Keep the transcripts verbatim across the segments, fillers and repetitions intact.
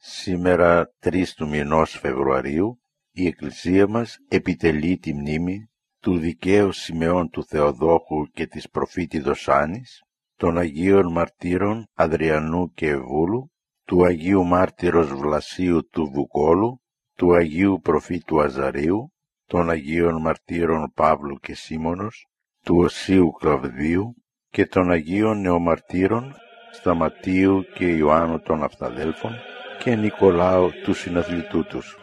Σήμερα, τρεις του μηνός Φεβρουαρίου, η Εκκλησία μας επιτελεί τη μνήμη του δικαίου Σιμεών του Θεοδόχου και της προφήτηδος Άννης, των Αγίων Μαρτύρων Αδριανού και Ευούλου, του Αγίου Μάρτυρος Βλασίου του Βουκόλου, του Αγίου Προφήτου Αζαρίου, των Αγίων Μαρτύρων Παύλου και Σίμωνος, του Οσίου Κλαβδίου και των Αγίων Νεομαρτύρων Σταματίου και Ιωάννου των Αυταδέλφων και Νικολάου του συναθλητού τους.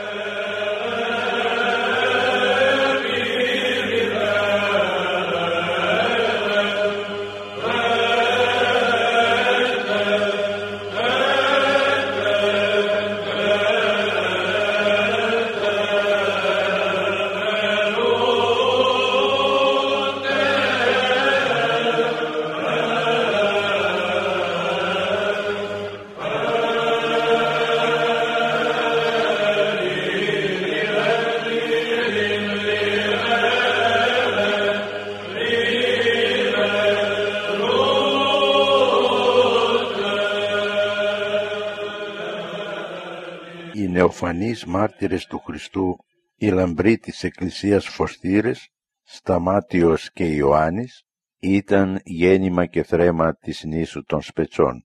Οι νεοφανείς μάρτυρες του Χριστού, οι λαμπροί της Εκκλησίας Φωστήρες, Σταμάτιος και Ιωάννης, ήταν γέννημα και θρέμα της νήσου των Σπετσών.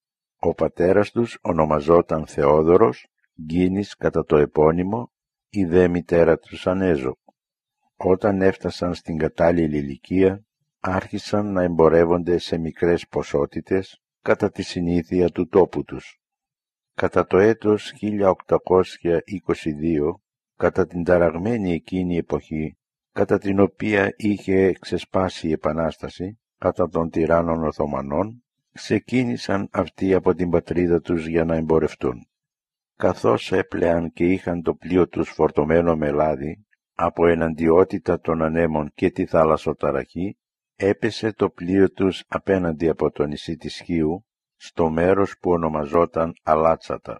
Ο πατέρας τους ονομαζόταν Θεόδωρος, Γκίνης κατά το επώνυμο, η δε μητέρα τους Ανέζο. Όταν έφτασαν στην κατάλληλη ηλικία, άρχισαν να εμπορεύονται σε μικρές ποσότητες κατά τη συνήθεια του τόπου τους. Κατά το έτος χίλια οκτακόσια είκοσι δύο, κατά την ταραγμένη εκείνη εποχή, κατά την οποία είχε ξεσπάσει η Επανάσταση κατά των τυράννων Οθωμανών, ξεκίνησαν αυτοί από την πατρίδα τους για να εμπορευτούν. Καθώς έπλεαν και είχαν το πλοίο τους φορτωμένο με λάδι, από εναντιότητα των ανέμων και τη θάλασσοταραχή, έπεσε το πλοίο τους απέναντι από το νησί της Χίου, στο μέρος που ονομαζόταν Αλάτσατα.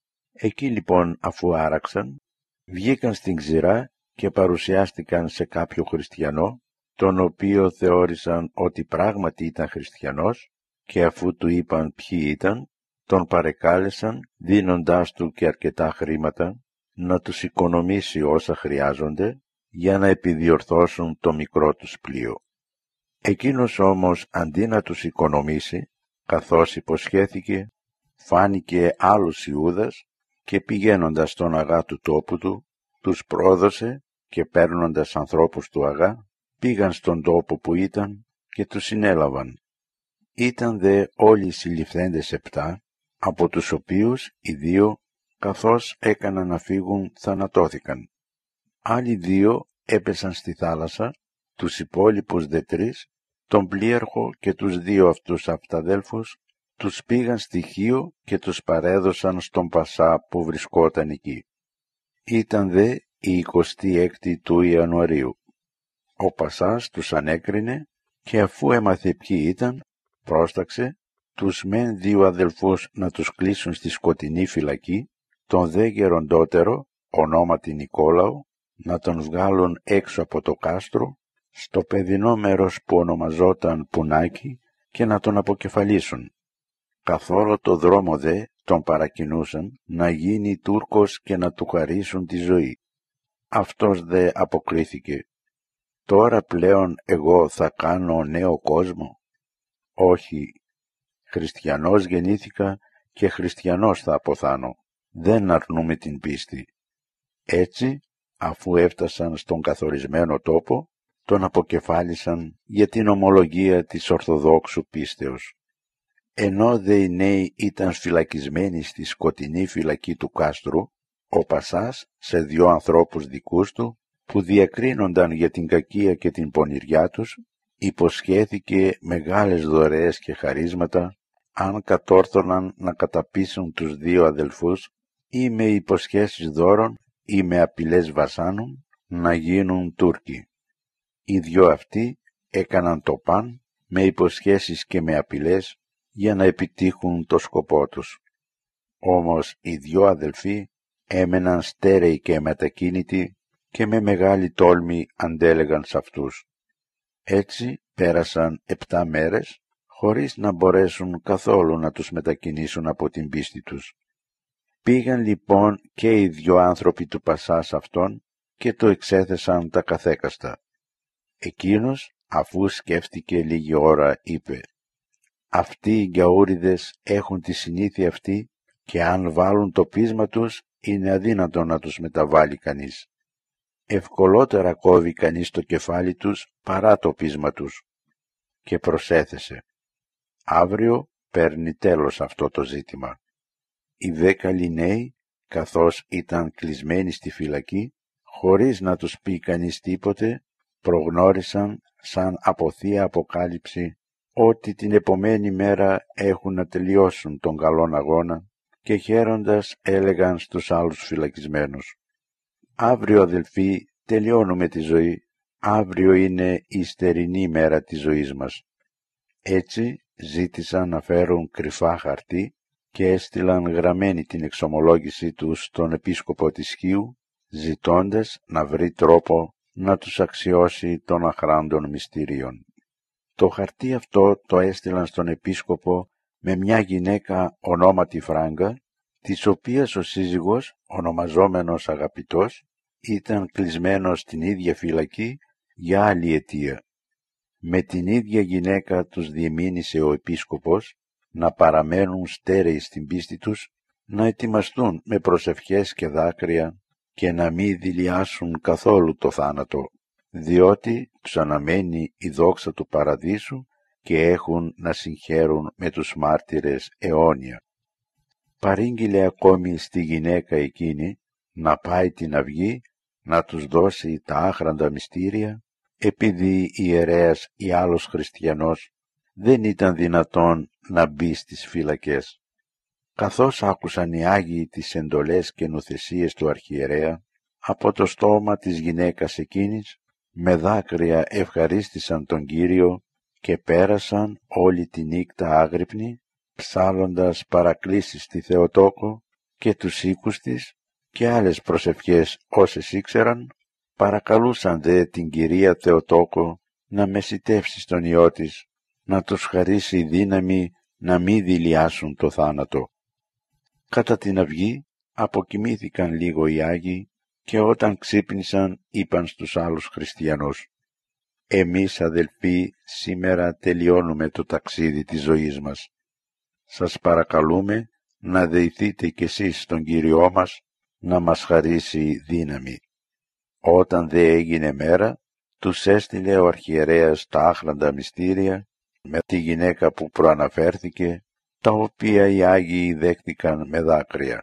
Εκεί λοιπόν, αφού άραξαν, βγήκαν στην ξηρά και παρουσιάστηκαν σε κάποιο χριστιανό, τον οποίο θεώρησαν ότι πράγματι ήταν χριστιανός, και αφού του είπαν ποιοι ήταν, τον παρεκάλεσαν, δίνοντάς του και αρκετά χρήματα, να τους οικονομήσει όσα χρειάζονται, για να επιδιορθώσουν το μικρό τους πλοίο. Εκείνος όμως, αντί να τους οικονομήσει, καθώς υποσχέθηκε, φάνηκε άλλος Ιούδας και πηγαίνοντας στον αγά του τόπου του, τους πρόδωσε και παίρνοντας ανθρώπους του αγά, πήγαν στον τόπο που ήταν και τους συνέλαβαν. Ήταν δε όλοι οι συλληφθέντες επτά, από τους οποίους οι δύο, καθώς έκαναν να φύγουν, θανατώθηκαν. Άλλοι δύο έπεσαν στη θάλασσα, τους υπόλοιπους δε τρεις, τον πλοίαρχο και τους δύο αυτούς αυταδέλφους, τους πήγαν στη Χίο και τους παρέδωσαν στον Πασά που βρισκόταν εκεί. Ήταν δε η εικοστή έκτη του Ιανουαρίου. Ο Πασάς τους ανέκρινε και αφού έμαθε ποιοι ήταν, πρόσταξε τους μεν δύο αδελφούς να τους κλείσουν στη σκοτεινή φυλακή, τον δε γεροντότερο, ονόματι Νικόλαο, να τον βγάλουν έξω από το κάστρο, στο παιδινό μέρος που ονομαζόταν Πουνάκι, και να τον αποκεφαλίσουν. Καθόλου το δρόμο δε τον παρακινούσαν να γίνει Τούρκος και να του χαρίσουν τη ζωή. Αυτός δε αποκρίθηκε: «Τώρα πλέον εγώ θα κάνω νέο κόσμο? Όχι, χριστιανός γεννήθηκα και χριστιανός θα αποθάνω. Δεν αρνούμε την πίστη». Έτσι, αφού έφτασαν στον καθορισμένο τόπο, τον αποκεφάλισαν για την ομολογία της Ορθοδόξου πίστεως. Ενώ δε οι νέοι ήταν φυλακισμένοι στη σκοτεινή φυλακή του κάστρου, ο Πασάς σε δυο ανθρώπους δικούς του, που διακρίνονταν για την κακία και την πονηριά τους, υποσχέθηκε μεγάλες δωρεές και χαρίσματα, αν κατόρθωναν να καταπείσουν τους δύο αδελφούς, ή με υποσχέσεις δώρων ή με απειλές βασάνων, να γίνουν Τούρκοι. Οι δυο αυτοί έκαναν το παν με υποσχέσεις και με απειλές για να επιτύχουν το σκοπό τους. Όμως οι δυο αδελφοί έμεναν στέρεοι και μετακίνητοι και με μεγάλη τόλμη αντέλεγαν σε αυτούς. Έτσι πέρασαν επτά μέρες χωρίς να μπορέσουν καθόλου να τους μετακινήσουν από την πίστη τους. Πήγαν λοιπόν και οι δυο άνθρωποι του Πασάς αυτόν και το εξέθεσαν τα καθέκαστα. Εκείνος, αφού σκέφτηκε λίγη ώρα, είπε: «Αυτοί οι γκαούριδες έχουν τη συνήθεια αυτή και αν βάλουν το πείσμα τους είναι αδύνατο να τους μεταβάλει κανείς. Ευκολότερα κόβει κανείς το κεφάλι τους παρά το πείσμα τους». Και προσέθεσε: «Αύριο παίρνει τέλος αυτό το ζήτημα». Οι δέκα νέοι, καθώς ήταν κλεισμένοι στη φυλακή, χωρίς να τους πει κανείς τίποτε, προγνώρισαν σαν από θεία αποκάλυψη ότι την επομένη μέρα έχουν να τελειώσουν τον καλόν αγώνα και χαίροντας έλεγαν στους άλλους φυλακισμένους: «Αύριο, αδελφοί, τελειώνουμε τη ζωή. Αύριο είναι η στερινή μέρα της ζωής μας». Έτσι ζήτησαν να φέρουν κρυφά χαρτί και έστειλαν γραμμένη την εξομολόγησή τους στον επίσκοπο της Χίου, ζητώντας να βρει τρόπο να τους αξιώσει των αχράντων μυστηρίων. Το χαρτί αυτό το έστειλαν στον επίσκοπο με μια γυναίκα ονόματι Φράγκα, της οποίας ο σύζυγος, ονομαζόμενος Αγαπητός, ήταν κλεισμένος στην ίδια φυλακή για άλλη αιτία. Με την ίδια γυναίκα τους διεμήνυσε ο επίσκοπος να παραμένουν στέρεοι στην πίστη τους, να ετοιμαστούν με προσευχές και δάκρυα και να μην δειλιάσουν καθόλου το θάνατο, διότι τους αναμένει η δόξα του παραδείσου και έχουν να συγχαίρουν με τους μάρτυρες αιώνια. Παρήγγειλε ακόμη στη γυναίκα εκείνη να πάει την αυγή να τους δώσει τα άχραντα μυστήρια, επειδή ιερέας ή άλλος χριστιανός δεν ήταν δυνατόν να μπει στις φύλακες. Καθώς άκουσαν οι Άγιοι τις εντολές και νουθεσίες του αρχιερέα, από το στόμα της γυναίκας εκείνης, με δάκρυα ευχαρίστησαν τον Κύριο και πέρασαν όλη τη νύχτα άγρυπνοι, ψάλλοντας παρακλήσεις στη Θεοτόκο και τους οίκους της και άλλες προσευχές όσες ήξεραν, παρακαλούσαν δε την Κυρία Θεοτόκο να μεσιτεύσει στον Υιό της, να τους χαρίσει δύναμη να μην δειλιάσουν το θάνατο. Κατά την αυγή αποκοιμήθηκαν λίγο οι Άγιοι και όταν ξύπνησαν είπαν στους άλλους χριστιανούς: «Εμείς, αδελφοί, σήμερα τελειώνουμε το ταξίδι της ζωής μας. Σας παρακαλούμε να δεηθείτε κι εσείς στον Κύριό μας να μας χαρίσει δύναμη». Όταν δε έγινε μέρα, τους έστειλε ο αρχιερέας τα άχραντα μυστήρια με τη γυναίκα που προαναφέρθηκε, τα οποία οι Άγιοι δέχτηκαν με δάκρυα.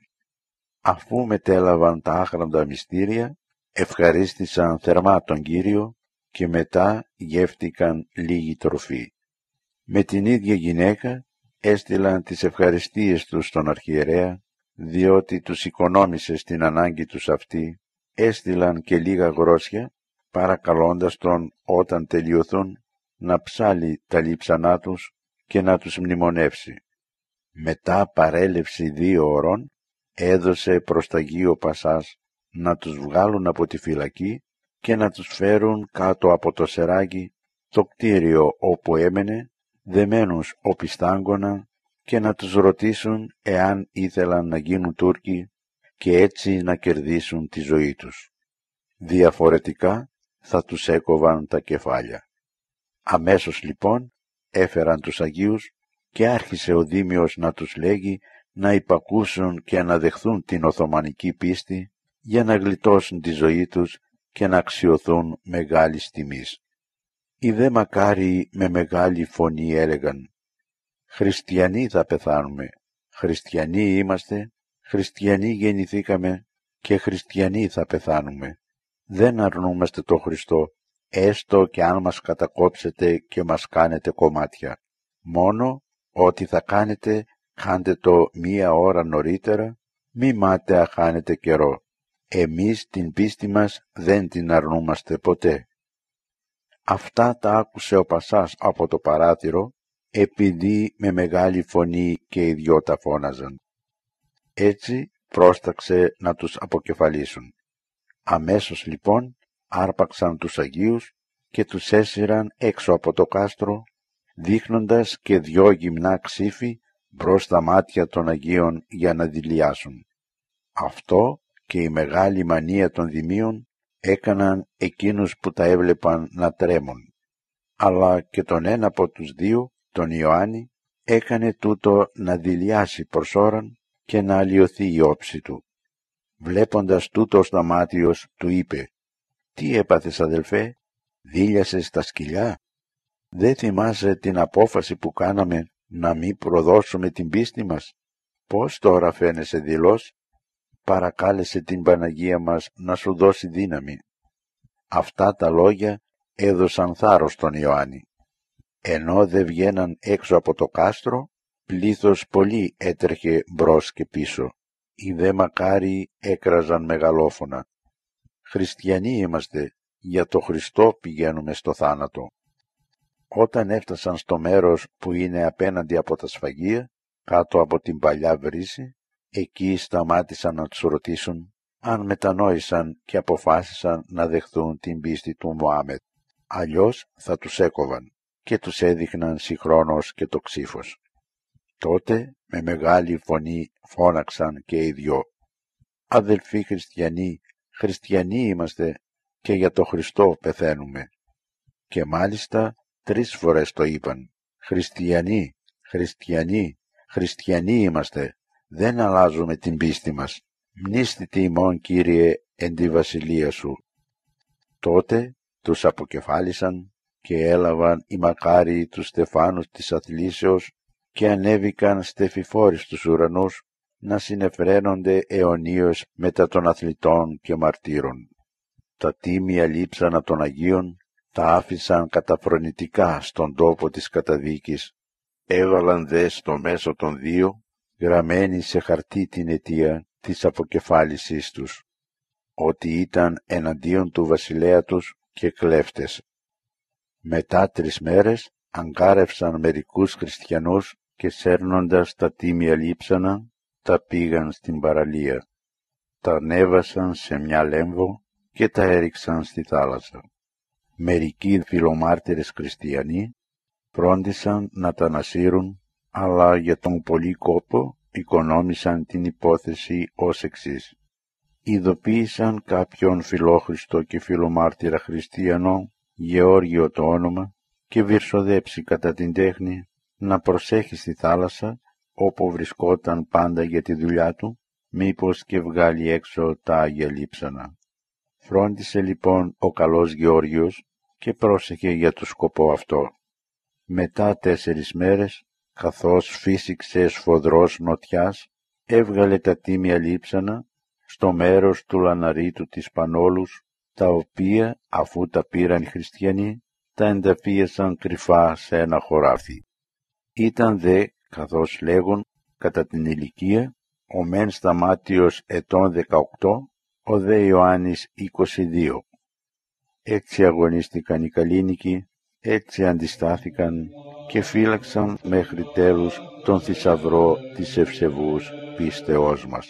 Αφού μετέλαβαν τα άχραντα μυστήρια, ευχαρίστησαν θερμά τον Κύριο και μετά γεύτηκαν λίγη τροφή. Με την ίδια γυναίκα έστειλαν τις ευχαριστίες τους στον αρχιερέα, διότι τους οικονόμησε στην ανάγκη τους αυτή, έστειλαν και λίγα γρόσια, παρακαλώντας τον όταν τελειωθούν να ψάλει τα λείψανά τους και να τους μνημονεύσει. Μετά παρέλευση δύο ώρων έδωσε προς Αγίο Πασάς να τους βγάλουν από τη φυλακή και να τους φέρουν κάτω από το σεράκι, το κτίριο όπου έμενε, δεμένους οπισθάγκωνα, και να τους ρωτήσουν εάν ήθελαν να γίνουν Τούρκοι και έτσι να κερδίσουν τη ζωή τους. Διαφορετικά θα τους έκοβαν τα κεφάλια. Αμέσως λοιπόν έφεραν τους Αγίους και άρχισε ο Δήμιος να τους λέγει να υπακούσουν και να δεχθούν την Οθωμανική πίστη για να γλιτώσουν τη ζωή τους και να αξιωθούν μεγάλης τιμής. Οι δε μακάριοι με μεγάλη φωνή έλεγαν: «Χριστιανοί θα πεθάνουμε, χριστιανοί είμαστε, χριστιανοί γεννηθήκαμε και χριστιανοί θα πεθάνουμε. Δεν αρνούμαστε το Χριστό, έστω και αν μας κατακόψετε και μας κάνετε κομμάτια. Μόνο ό,τι θα κάνετε, κάντε το μία ώρα νωρίτερα, μη μάταια χάνετε καιρό. Εμείς την πίστη μας δεν την αρνούμαστε ποτέ». Αυτά τα άκουσε ο Πασάς από το παράθυρο, επειδή με μεγάλη φωνή και οι δυο τα φώναζαν. Έτσι πρόσταξε να τους αποκεφαλίσουν. Αμέσως λοιπόν άρπαξαν τους Αγίους και τους έσυραν έξω από το κάστρο, δείχνοντας και δυο γυμνά ξύφη μπρος στα μάτια των Αγίων για να δειλιάσουν. Αυτό και η μεγάλη μανία των δημίων έκαναν εκείνους που τα έβλεπαν να τρέμουν. Αλλά και τον ένα από τους δύο, τον Ιωάννη, έκανε τούτο να δειλιάσει προς ώραν και να αλλοιωθεί η όψη του. Βλέποντας τούτο ο Σταμάτιος του είπε «Τι έπαθες, αδελφέ, δείλιασες τα σκυλιά? Δεν θυμάσαι την απόφαση που κάναμε να μην προδώσουμε την πίστη μας? Πώς τώρα φαίνεσαι δειλός? Παρακάλεσε την Παναγία μας να σου δώσει δύναμη». Αυτά τα λόγια έδωσαν θάρρος στον Ιωάννη. Ενώ δεν βγαίναν έξω από το κάστρο, πλήθος πολύ έτρεχε μπρος και πίσω. Οι δε μακάριοι έκραζαν μεγαλόφωνα. «Χριστιανοί είμαστε, για το Χριστό πηγαίνουμε στο θάνατο». Όταν έφτασαν στο μέρος που είναι απέναντι από τα σφαγεία, κάτω από την παλιά βρύση, εκεί σταμάτησαν να τους ρωτήσουν αν μετανόησαν και αποφάσισαν να δεχθούν την πίστη του Μωάμετ. Αλλιώς θα τους έκοβαν και τους έδειχναν συγχρόνως και το ξύφος. Τότε με μεγάλη φωνή φώναξαν και οι δυο «Αδελφοί χριστιανοί, χριστιανοί είμαστε και για το Χριστό πεθαίνουμε». Και μάλιστα τρεις φορές το είπαν «Χριστιανοί, χριστιανοί, χριστιανοί είμαστε, δεν αλλάζουμε την πίστη μας. Μνήστητη ημών, Κύριε, εν τη βασιλεία σου». Τότε τους αποκεφάλισαν και έλαβαν οι μακάριοι τους στεφάνους της αθλήσεως και ανέβηκαν στεφιφόροι στους ουρανούς να συνεφραίνονται αιωνίως μετά των αθλητών και μαρτύρων. Τα τίμια λείψανα των Αγίων τα άφησαν καταφρονητικά στον τόπο της καταδίκης. Έβαλαν δε στο μέσο των δύο γραμμένη σε χαρτί την αιτία της αποκεφάλισής τους, ότι ήταν εναντίον του βασιλέα τους και κλέφτες. Μετά τρεις μέρες αγκάρευσαν μερικούς χριστιανούς και σέρνοντας τα τίμια λείψανα τα πήγαν στην παραλία. Τα ανέβασαν σε μια λέμβο και τα έριξαν στη θάλασσα. Μερικοί φιλομάρτυρες χριστιανοί φρόντισαν να τα ανασύρουν, αλλά για τον πολύ κόπο οικονόμησαν την υπόθεση ως εξής. Ειδοποίησαν κάποιον φιλόχριστο και φιλομάρτυρα χριστιανό, Γεώργιο το όνομα, και βυρσοδέψει κατά την τέχνη να προσέχει στη θάλασσα, όπου βρισκόταν πάντα για τη δουλειά του, μήπως και βγάλει έξω τα Άγια Λείψανα. Φρόντισε λοιπόν ο καλός Γεώργιος και πρόσεχε για το σκοπό αυτό. Μετά τέσσερις μέρες, καθώς φύσηξε σφοδρός νοτιάς, έβγαλε τα τίμια λείψανα στο μέρος του λαναρίτου της Πανόλους, τα οποία, αφού τα πήραν οι χριστιανοί, τα ενταφίασαν κρυφά σε ένα χωράφι. Ήταν δε, καθώς λέγουν, κατά την ηλικία, ο μεν Σταμάτιος ετών δεκαοκτώ, ο δε Ιωάννης είκοσι δύο. Έτσι αγωνίστηκαν οι Καλήνικοι, έτσι αντιστάθηκαν και φύλαξαν μέχρι τέλους τον θησαυρό της ευσεβούς πίστεώς μας.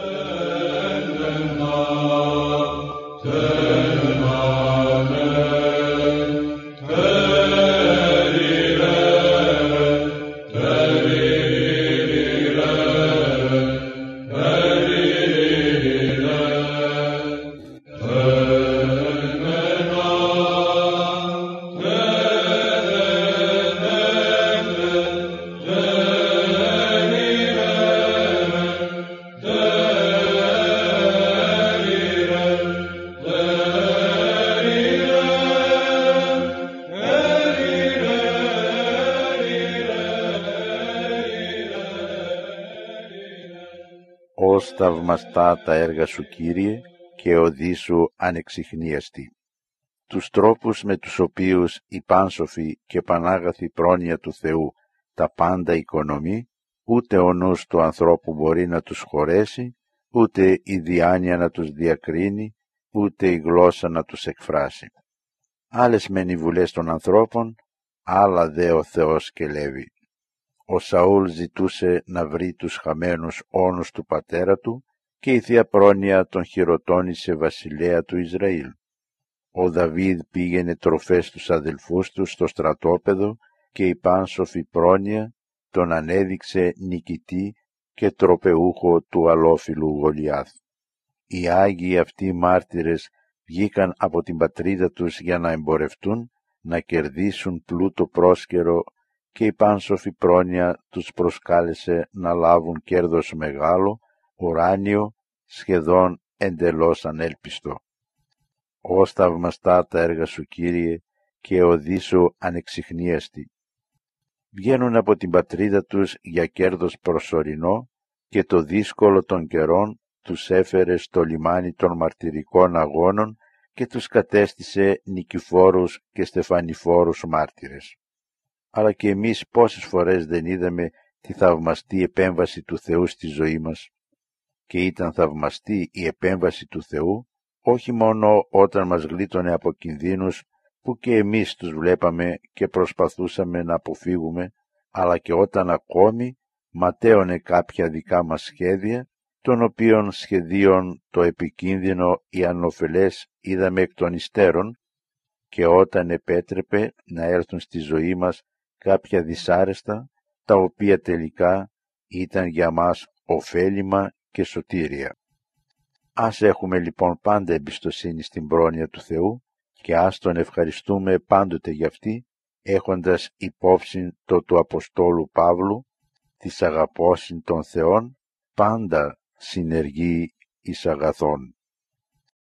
Ως θαυμαστά τα έργα σου, Κύριε, και οδοί σου ανεξιχνίαστη. Τους τρόπους με τους οποίους η πάνσοφη και πανάγαθη πρόνοια του Θεού τα πάντα οικονομεί, ούτε ο νους του ανθρώπου μπορεί να τους χωρέσει, ούτε η διάνοια να τους διακρίνει, ούτε η γλώσσα να τους εκφράσει. Άλλες μεν οι βουλές των ανθρώπων, άλλα δε ο Θεός κελεύει. Ο Σαούλ ζητούσε να βρει τους χαμένους όνους του πατέρα του και η Θεία Πρόνοια τον χειροτώνησε βασιλέα του Ισραήλ. Ο Δαβίδ πήγαινε τροφές στους αδελφούς του στο στρατόπεδο και η πάνσοφη πρόνοια τον ανέδειξε νικητή και τροπεούχο του αλόφιλου Γολιάθ. Οι Άγιοι αυτοί μάρτυρες βγήκαν από την πατρίδα τους για να εμπορευτούν, να κερδίσουν πλούτο πρόσκαιρο, και η πάνσοφη πρόνοια τους προσκάλεσε να λάβουν κέρδος μεγάλο, ουράνιο, σχεδόν εντελώς ανέλπιστο. Ως θαυμαστά τα έργα σου, Κύριε, και οδοί σου ανεξιχνίαστη. Βγαίνουν από την πατρίδα τους για κέρδος προσωρινό, και το δύσκολο των καιρών τους έφερε στο λιμάνι των μαρτυρικών αγώνων και τους κατέστησε νικηφόρους και στεφανιφόρους μάρτυρες. Αλλά και εμείς πόσες φορές δεν είδαμε τη θαυμαστή επέμβαση του Θεού στη ζωή μας. Και ήταν θαυμαστή η επέμβαση του Θεού, όχι μόνο όταν μας γλίτωνε από κινδύνους που και εμείς τους βλέπαμε και προσπαθούσαμε να αποφύγουμε, αλλά και όταν ακόμη ματέωνε κάποια δικά μας σχέδια, των οποίων σχεδίων το επικίνδυνο ή ανωφελές είδαμε εκ των υστέρων, και όταν επέτρεπε να έρθουν στη ζωή μας κάποια δυσάρεστα, τα οποία τελικά ήταν για μας ωφέλιμα και σωτήρια. Ας έχουμε λοιπόν πάντα εμπιστοσύνη στην πρόνοια του Θεού και ας Τον ευχαριστούμε πάντοτε γι' αυτή, έχοντας υπόψη το του Αποστόλου Παύλου, της αγαπώσιν των Θεών, πάντα συνεργεί εις αγαθών.